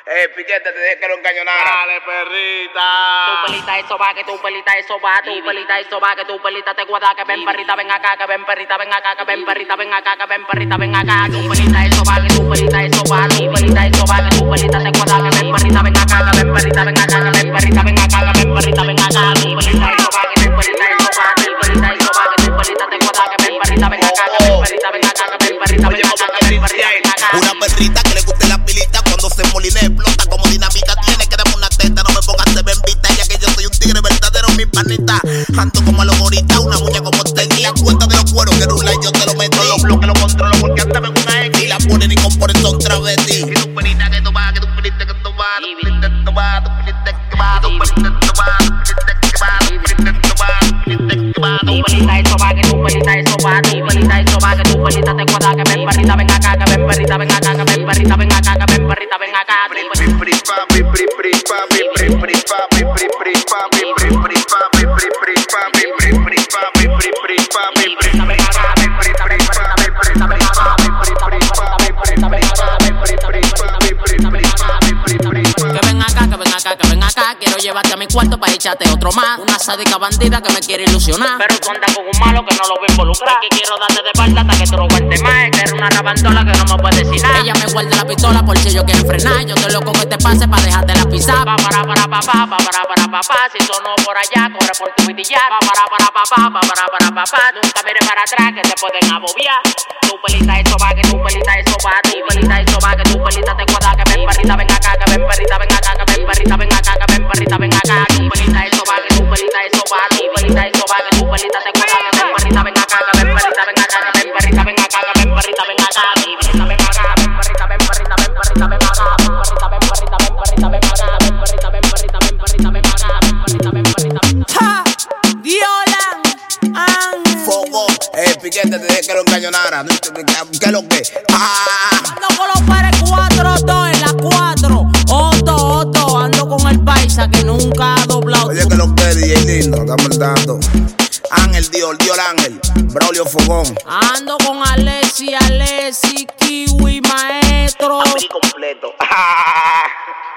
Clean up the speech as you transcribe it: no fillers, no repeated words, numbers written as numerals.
Piquete, te dije que lo encañonara. Dale, perrita. Tu pelita eso va, que tu pelita eso va, tu pelita eso va, que tu pelita te guarda, que ven perrita, ven acá, que ven perrita, ven acá, que ven perrita, ven acá, que ven perrita, ven acá. Tu pelita eso va, que tu pelita eso va, tu pelita eso va, que tu pelita te guarda, que ven perrita, ven acá, que ven perrita, ven acá, que ven perrita, ven acá, que ven perrita, ven acá. Tu pelita eso va, que tu pelita eso va, tu pelita eso va, que tu pelita te guarda, que ven perrita, ven acá, que ven perrita, ven acá, que ven perrita, ven acá, que ven perrita, ven acá. Una perrita que le guste la pilita cuando se moline explota como dinamita. Tiene que darme una teta, no me pongas de bembita, ya que yo soy un tigre verdadero, mi panita. Ando como a los goritas, una muña como tenía. Cuenta de los cueros que rula y yo te lo metí. Los bloques los controlo porque andaba en una X. Y la ponen y componen son travestis. Que tu pelita que tú vas, que tu pelita que tú vas, tu pelita que tú vas, tu pelita que vas, tu pelita que tú vas, tu pelita que vas, tu pelita que tú vas, tu pelita que tú vas. Tu pelita eso va, que tu pelita eso va, tu pelita eso va, que tu pelita te guarda, que ven perrita, ven acá, que ven perrita, ven acá, que ven perrita, ven acá, que ven perrita, ven acá. Que ven acá, quiero llevarte a mi cuarto para echarte otro más. Una sádica bandida que me quiere ilusionar, pero tú andas con un malo que no lo voy a involucrar. Que quiero darte de espalda hasta que tú lo guardes más. Que eres una rabandola que no me puedes decir nada. Ella me guarda la pistola por si yo quiero frenar. Yo estoy loco que te pase para dejarte la pisar. Pa para papá. Si sonó por allá, corre por tu vitillar. Pa para papá. Nunca mires para atrás que te pueden abobiar. Tu pelita eso va, que tu pelita eso va, tu pelita eso va, que tu pelita te guarda, que ven perrita, ven acá, que ven perrita, ven acá, que ven perrita, ven acá, que ven perrita, ven acá. Tu pelita eso va, que tu pelita eso va, tu pelita eso va, que tu pelita te guarda, que ven perrita, ven acá, que ven perrita, ven acá, que ven perrita, ven acá, que ven perrita, ven acá. Tu pelita ven acá, ven perrita, ven perrita, ven perrita, ven acá, ven perrita, ven perrita, ven perrita, ven acá, ven perrita, ven perrita, ven perrita, ven acá, ven perrita, ven perrita, ven acá. ¡Ja! ¡Violan! Fuego. Piquete, te dije que lo encañonara. ¿Qué es lo que? Ando con los pares 4-2 en la 4. Otto, ando con el paisa que nunca ha doblado. Oye, que lo que DJ lindo, dame el dato. Ángel, Dior Ángel, Braulio Fogón. Ando con Alessi, Kiwi, Maestro. Abrí completo.